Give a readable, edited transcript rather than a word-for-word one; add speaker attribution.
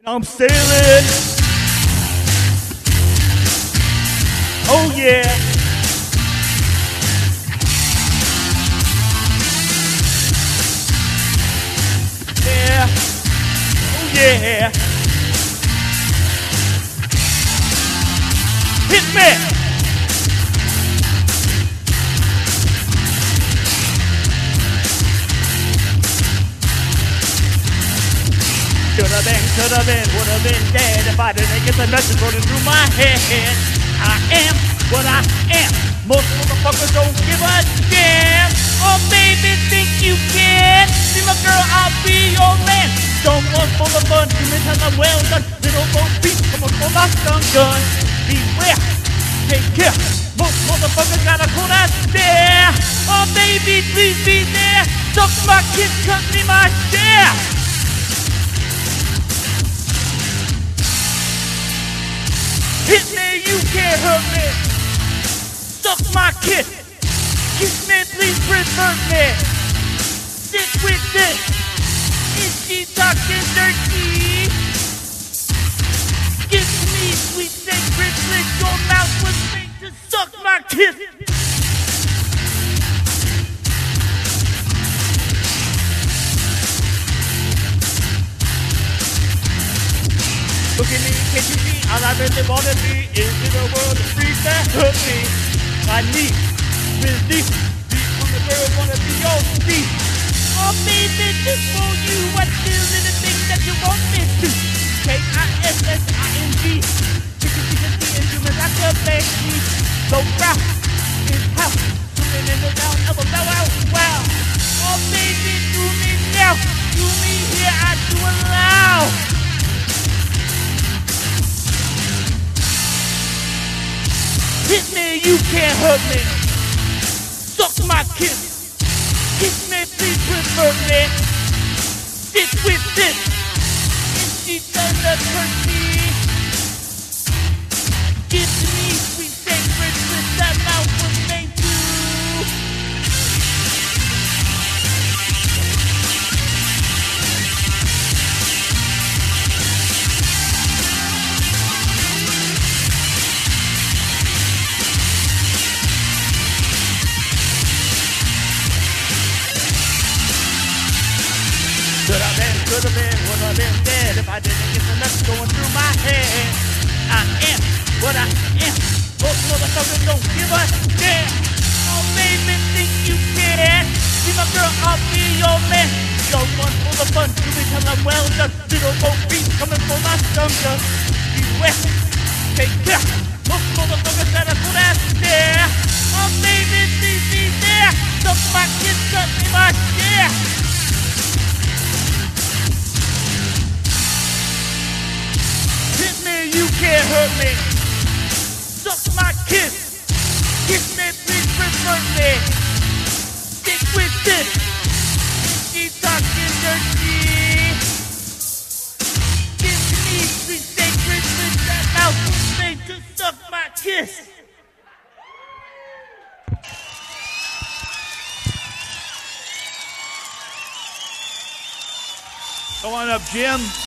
Speaker 1: I'm sailing. Oh yeah. Yeah. Oh yeah. Hit me. Could have been, would have been dead if I didn't get the message running through my head. I am what I am. Most motherfuckers don't give a damn. Oh baby, think you can? Be my girl, I'll be your man. Someone full of fun, you may tell I'm well done. Little bo beat, come on, pull my stun gun. Beware, take care. Most motherfuckers got a cold ass stare. Oh baby, please be there. Suck my kiss, cut me my share. Hit me, you can't hurt me. Suck my kiss. Kiss me, please revert me. Sit with this. Is she talking dirty? Give me sweet sacred bliss. Your mouth was made to suck my kiss. Look at me, can't you see? All I really wanna be is in a world of streets that hurt me. I need relief. Deep from the world, wanna be your feet. Oh baby, just for you, I feel anything that you want me to. K-I-S-S-I-N-G. Chicken, and humans, I could make me so proud. It's how swimming in the down of a wow. Oh baby, do me now. Do me here, I do allow. Hit me, you can't hurt me. Suck my kiss. Kiss me, please revert me. Sit with this. If she doesn't hurt me, give me sweet sacred bliss. That mouth was made to. Could have been, would have been dead if I didn't get the message going through my head. I am what I am. Most motherfuckers don't give a damn. Oh baby, think you can? Be my girl, I'll be your man. Young one full of fun, you because I'm well done. Little bo beat coming for my stun gun. Beware, take care. Most motherfuckers got a good ass stare. Oh baby, please be there. Suck my kiss, cut me my share. You can't hurt me. Suck my kiss. Kiss me, please revert me. Stick with this. She's talking dirty. Give me sweet sacred bliss. That mouth was made to suck my kiss. Go on up, Jim.